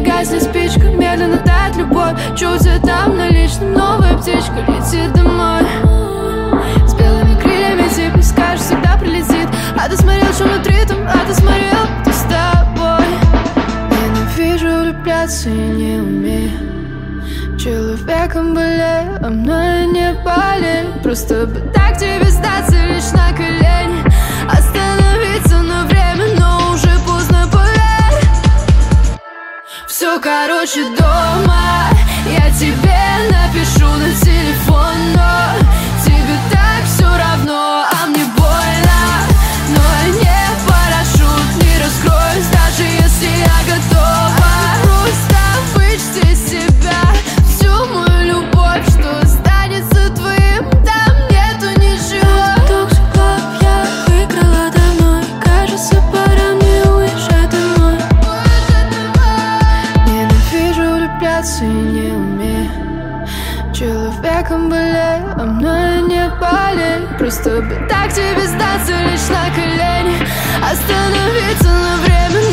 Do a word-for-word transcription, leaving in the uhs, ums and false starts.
не гаснет спичка, медленно тает любовь. Чувствую там на личном, новая птичка летит домой. С белыми крыльями тебе скажешь, всегда прилетит. А ты смотрел, что внутри там, а ты смотрел, кто с тобой. Ненавижу влюбляться и не умею. Человеком болею, а мной не болею. Просто бы так тебе сдаться лишь на колени. Остановиться на время, но уже поздно, поверь. Все, короче, дома. Я тебе напишу на телефон, но тебе так все равно, а мне больно. Но я не парашют, не раскроюсь, даже если я готова. Просто вычти из себя всю мою любовь, что останется твоим, там нету ничего. Toxic love, я выиграла давно, и кажется, пора мне уезжать домой. Ненавижу влюбляться и не умею. Человеком болею, а мной не болею. Просто бы так тебе сдаться лишь на колени. Остановиться на время,